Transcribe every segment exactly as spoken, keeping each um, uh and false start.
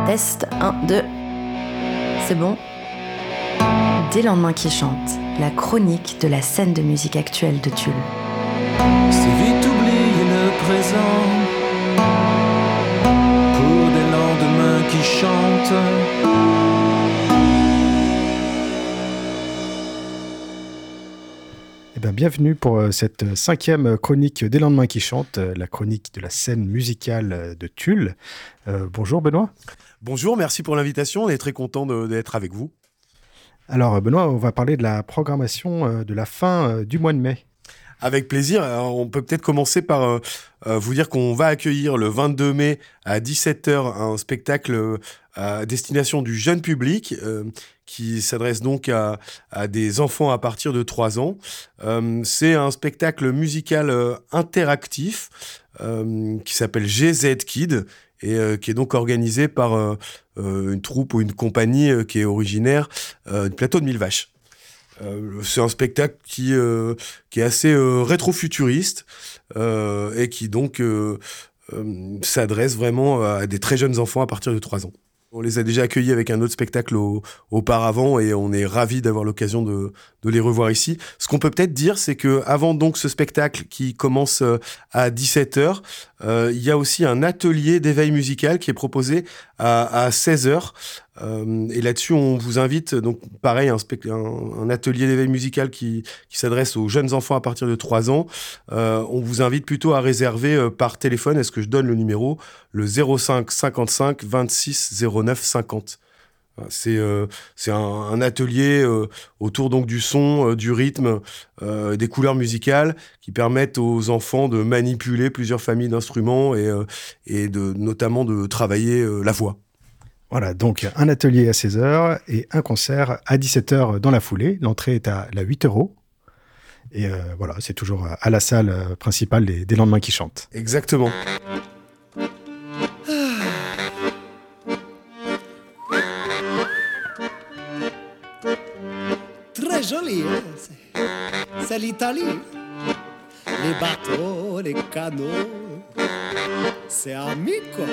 Test un, deux. C'est bon ? Des lendemains qui chantent, la chronique de la scène de musique actuelle de Tulle. C'est vite oublier le présent pour des lendemains qui chantent. Eh bien, bienvenue pour cette cinquième chronique des lendemains qui chantent, la chronique de la scène musicale de Tulle. Euh, bonjour Benoît. Bonjour, merci pour l'invitation, on est très content de, d'être avec vous. Alors Benoît, on va parler de la programmation de la fin du mois de mai. Avec plaisir. Alors, on peut peut-être commencer par euh, euh, vous dire qu'on va accueillir le vingt-deux mai à dix-sept heures un spectacle euh, à destination du jeune public euh, qui s'adresse donc à, à des enfants à partir de trois ans. Euh, c'est un spectacle musical euh, interactif euh, qui s'appelle G Z Kid et euh, qui est donc organisé par euh, euh, une troupe ou une compagnie euh, qui est originaire euh, du plateau de Mille Vaches. Euh, c'est un spectacle qui, euh, qui est assez euh, rétro-futuriste euh, et qui donc euh, euh, s'adresse vraiment à des très jeunes enfants à partir de trois ans. On les a déjà accueillis avec un autre spectacle au, auparavant et on est ravis d'avoir l'occasion de, de les revoir ici. Ce qu'on peut peut-être dire, c'est qu'avant donc ce spectacle qui commence à dix-sept heures, euh, il y a aussi un atelier d'éveil musical qui est proposé à, à seize heures. Euh, et là-dessus, on vous invite, donc pareil, un, spect- un, un atelier d'éveil musical qui, qui s'adresse aux jeunes enfants à partir de trois ans. Euh, on vous invite plutôt à réserver euh, par téléphone. Est-ce que je donne le numéro ? Le zéro cinq cinquante-cinq vingt-six zéro neuf cinquante. C'est, euh, c'est un, un atelier euh, autour donc du son, euh, du rythme, euh, des couleurs musicales qui permettent aux enfants de manipuler plusieurs familles d'instruments et, euh, et de, notamment de travailler euh, la voix. Voilà, donc un atelier à seize heures et un concert à dix-sept heures dans la foulée. L'entrée est à la huit euros. Et euh, voilà, c'est toujours à la salle principale des, des lendemains qui chantent. Exactement. Très joli, hein, c'est, c'est l'Italie. Les bateaux, les canots, c'est amico.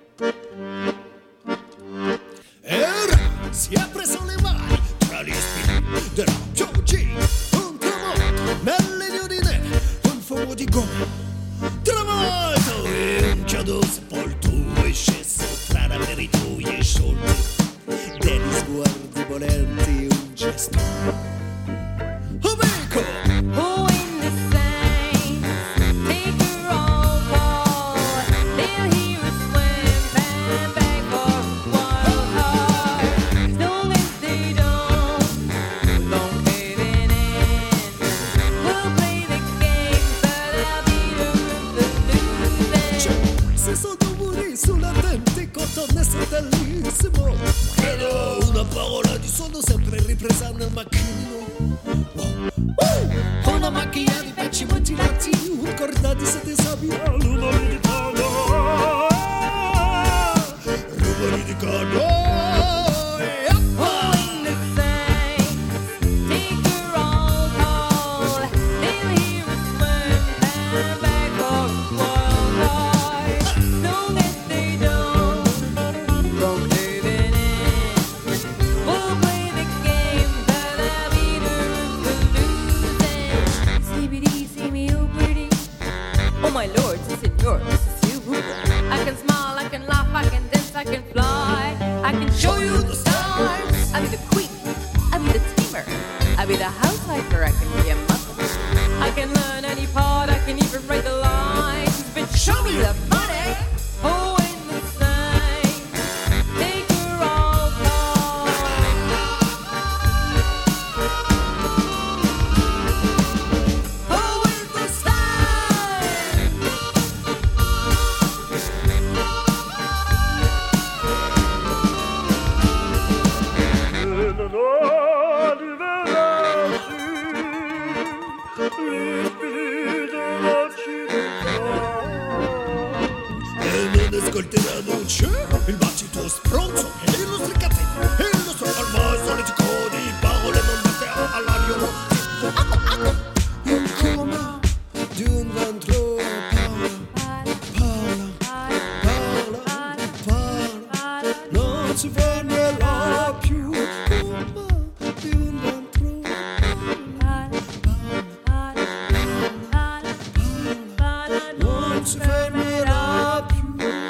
Era, sempre sulle mani, tra gli spini della pioggia, un tramonto nelle nudine, un fumo di gomma, tramonto e un chiodo sepolto è sceso tra labirinti e sciolti, degli sguardi volenti, un gesto. Amico! Who in the same, take a roll call, they'll hear us swim and beg for one heart. As long as they don't, don't give it in. We'll play the game, but I'll be the, the losing. Se sono muri sulla tente cotone bellissimo. Credo una parola di suono sempre ripresa nel macchinino. Wow. Una macchina di pezzi mutilati, un corda di sette sabbia, rumori di cane, rumori di cane. No non si fermerà più di un ventro. Non si fermerà più.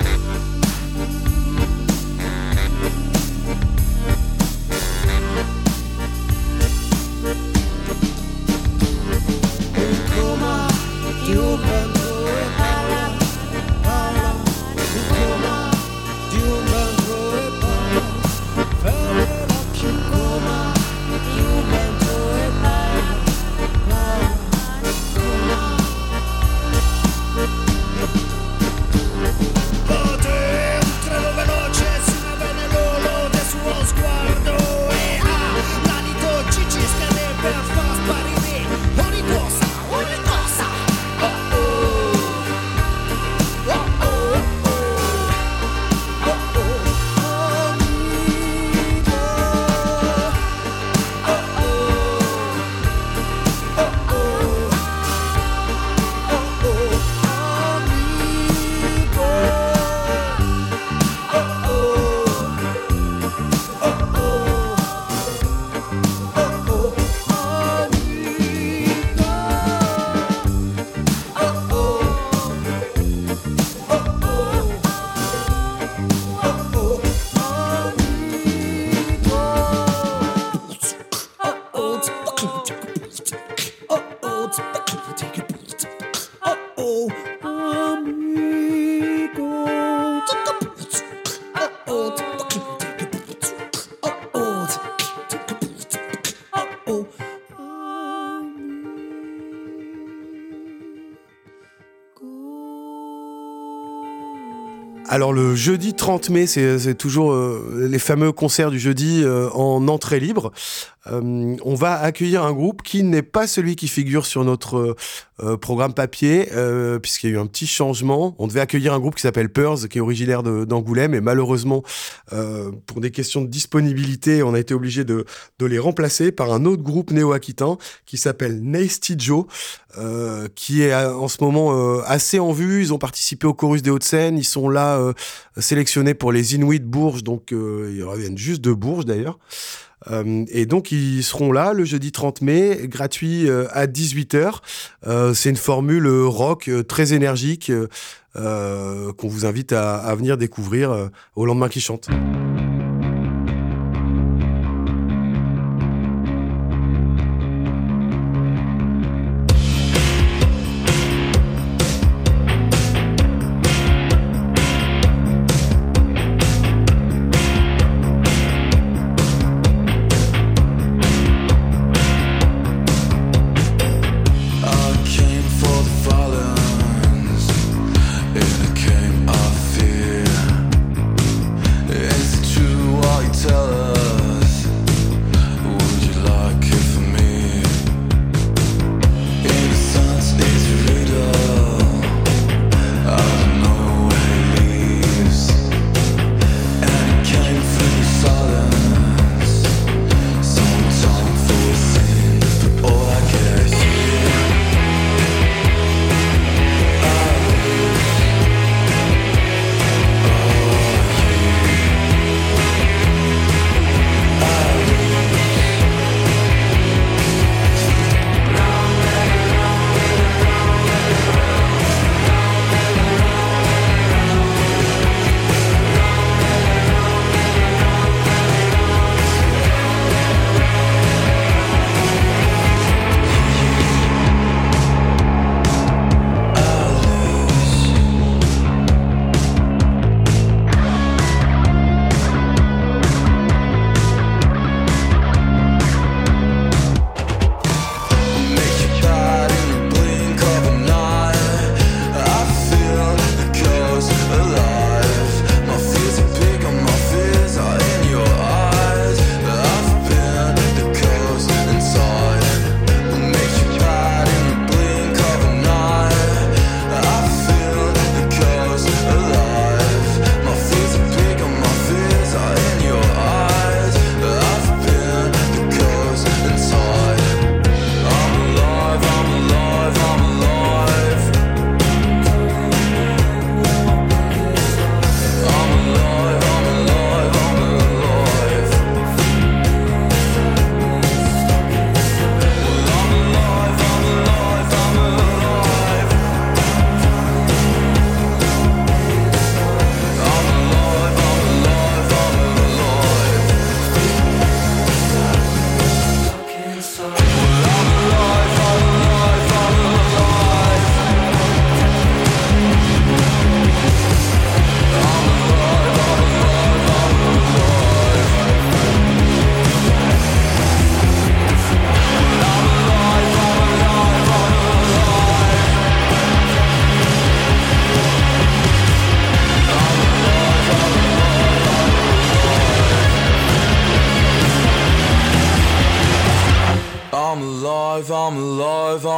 Il coma di un ventro e parla, parla. Il coma di un ventro e parla. Fermerà più il coma di un ventro e parla, parla. Pote un treno veloce si navena l'olo del suo sguardo e ha l'anito ci ci scade per far sparire ogni cosa, ogni cosa. Oh oh, oh oh, oh oh, oh oh, amico. Oh oh, oh oh, oh oh, amico. Alors le jeudi trente mai, c'est, c'est toujours euh, les fameux concerts du jeudi euh, en entrée libre. Euh, on va accueillir un groupe qui n'est pas celui qui figure sur notre euh, programme papier, euh, puisqu'il y a eu un petit changement. On devait accueillir un groupe qui s'appelle Pearls, qui est originaire de, d'Angoulême, et malheureusement, euh, pour des questions de disponibilité, on a été obligé de, de les remplacer par un autre groupe néo-aquitain qui s'appelle Nasty Joe, euh, qui est en ce moment euh, assez en vue. Ils ont participé au Chorus des Hauts-de-Seine, ils sont là euh, sélectionnés pour les Inuits Bourges, donc euh, ils reviennent juste de Bourges d'ailleurs. Euh, et donc ils seront là le jeudi trente mai, gratuit euh, à dix-huit heures. Euh, c'est une formule rock euh, très énergique euh, euh, qu'on vous invite à, à venir découvrir euh, au lendemain qui chante. It's true.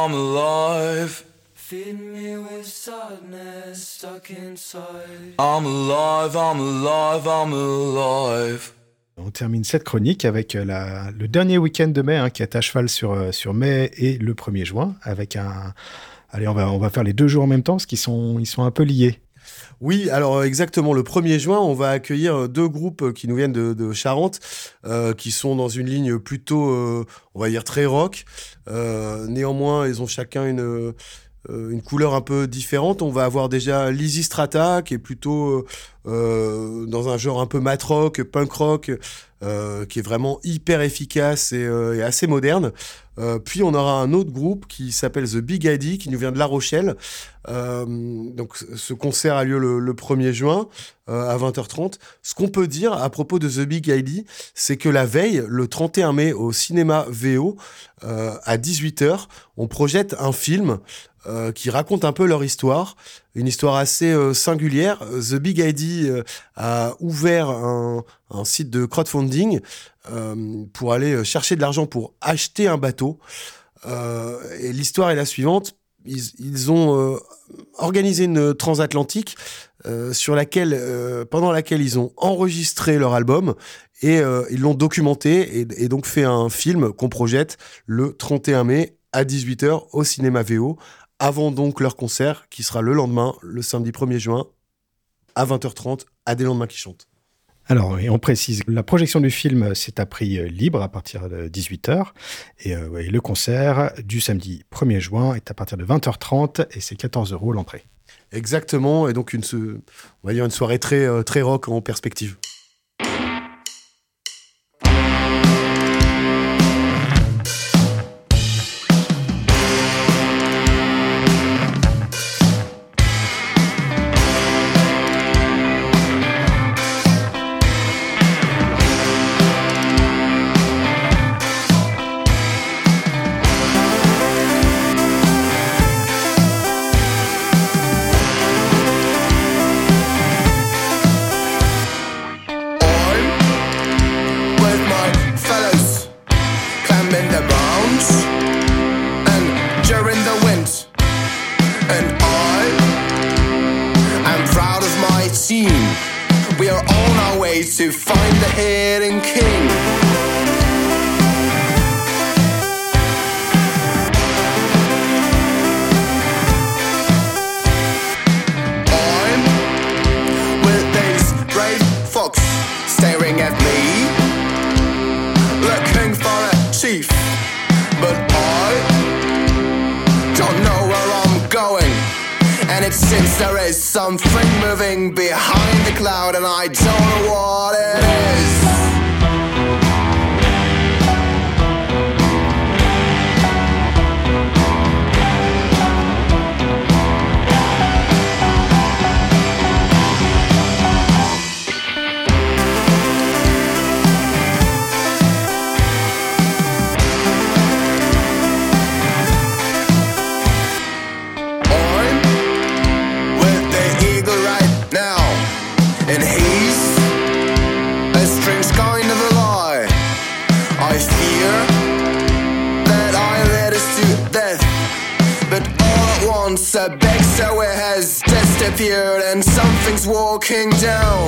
I'm alive. Feed me with sadness stuck inside. I'm alive, I'm alive, I'm alive. On termine cette chronique avec la, le dernier week-end de mai, hein, qui est à cheval sur, sur mai et le premier juin, avec un... Allez, on va, on va faire les deux jours en même temps, parce qu'ils sont, ils sont un peu liés. Oui, alors exactement, le premier juin, on va accueillir deux groupes qui nous viennent de, de Charente, euh, qui sont dans une ligne plutôt, euh, on va dire, très rock. Euh, néanmoins, ils ont chacun une... euh, une couleur un peu différente. On va avoir déjà Lizzy Strata, qui est plutôt euh, dans un genre un peu mat rock, punk rock, euh, qui est vraiment hyper efficace et, euh, et assez moderne. Euh, puis on aura un autre groupe qui s'appelle The Big I D, qui nous vient de La Rochelle. Euh, donc ce concert a lieu le, le premier juin euh, à vingt heures trente. Ce qu'on peut dire à propos de The Big I D, c'est que la veille, le trente et un mai, au cinéma V O, euh, à dix-huit heures, on projette un film Euh, qui raconte un peu leur histoire, une histoire assez euh, singulière. The Big I D euh, a ouvert un, un site de crowdfunding euh, pour aller chercher de l'argent pour acheter un bateau. Euh, et l'histoire est la suivante. Ils, ils ont euh, organisé une transatlantique euh, sur laquelle, euh, pendant laquelle ils ont enregistré leur album et euh, ils l'ont documenté et, et donc fait un film qu'on projette le trente et un mai à dix-huit heures au cinéma V O, avant donc leur concert qui sera le lendemain, le samedi premier juin, à vingt heures trente, à Des Lendemains qui chantent. Alors, et on précise, la projection du film, c'est à prix libre à partir de dix-huit heures. Et, euh, ouais, le concert du samedi premier juin est à partir de vingt heures trente et c'est quatorze euros l'entrée. Exactement, et donc une, on va dire une soirée très, euh, très rock en perspective. To find the hidden king. I'm with these brave fox staring at me, looking for a chief, but I don't know where I'm going. And it seems there is something moving behind the cloud, and I don't know what it is. And he's a strange kind of a lie. I fear that I led us to death, but all at once a big stairway has disappeared and something's walking down.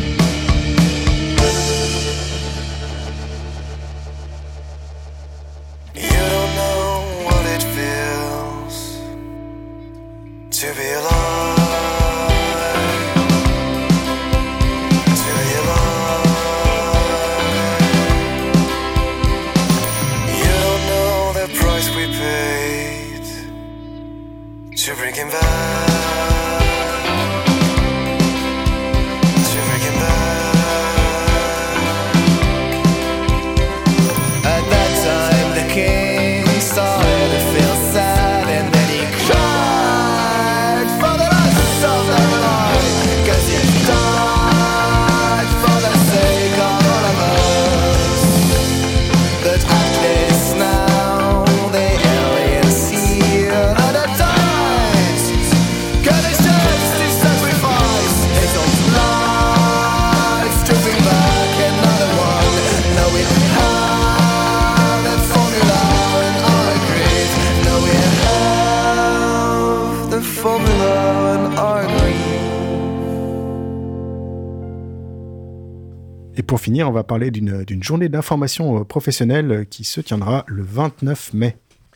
You don't know what it feels to be alive. To bring him back, to bring him Et pour finir, on va parler d'une, d'une journée d'information professionnelle qui se tiendra le vingt-neuf mai.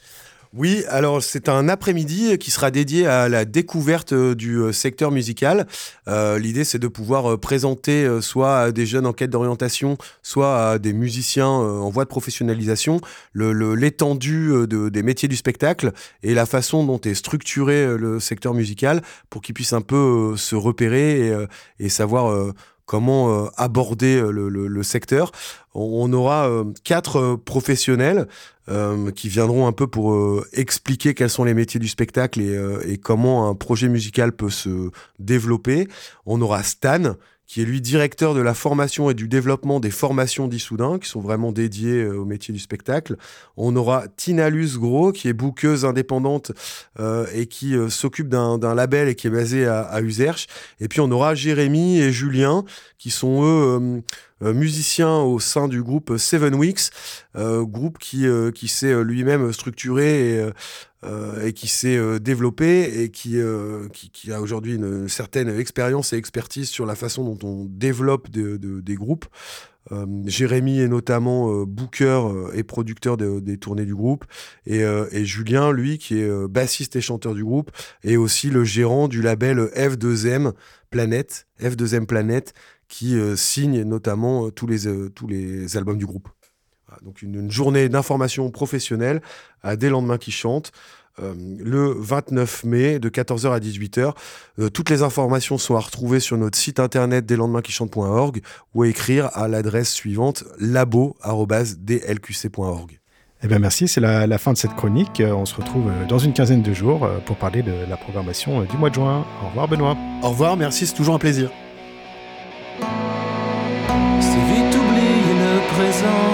Oui, alors c'est un après-midi qui sera dédié à la découverte du secteur musical. Euh, l'idée, c'est de pouvoir présenter euh, soit à des jeunes en quête d'orientation, soit à des musiciens euh, en voie de professionnalisation, le, le, l'étendue de, des métiers du spectacle et la façon dont est structuré le secteur musical pour qu'ils puissent un peu euh, se repérer et, euh, et savoir euh, comment euh, aborder le, le, le secteur. On, on aura euh, quatre euh, professionnels Euh, qui viendront un peu pour euh, expliquer quels sont les métiers du spectacle et, euh, et comment un projet musical peut se développer. On aura Stan, qui est lui directeur de la formation et du développement des formations d'Issoudun, qui sont vraiment dédiées euh, au métier du spectacle. On aura Tina Lusgros, qui est bookeuse indépendante euh, et qui euh, s'occupe d'un, d'un label et qui est basé à, à Userche. Et puis on aura Jérémy et Julien, qui sont eux... Euh, Euh, musicien au sein du groupe Seven Weeks, euh, groupe qui, euh, qui s'est lui-même structuré et, euh, et qui s'est euh, développé et qui, euh, qui, qui a aujourd'hui une certaine expérience et expertise sur la façon dont on développe de, de, des groupes. Euh, Jérémy est notamment euh, booker euh, et producteur de, des tournées du groupe et, euh, et Julien, lui, qui est euh, bassiste et chanteur du groupe, est aussi le gérant du label F deux M Planet, F deux M Planet, qui euh, signe notamment euh, tous, les, euh, tous les albums du groupe. Voilà, donc une, une journée d'information professionnelle à Des lendemains qui chantent, euh, le vingt-neuf mai de quatorze heures à dix-huit heures. Euh, toutes les informations sont à retrouver sur notre site internet des lendemains qui chantent point org ou à écrire à l'adresse suivante labo arobase d l q c point org. Eh bien merci, c'est la, la fin de cette chronique. On se retrouve dans une quinzaine de jours pour parler de la programmation du mois de juin. Au revoir Benoît. Au revoir, merci, c'est toujours un plaisir. C'est vite oublier le présent.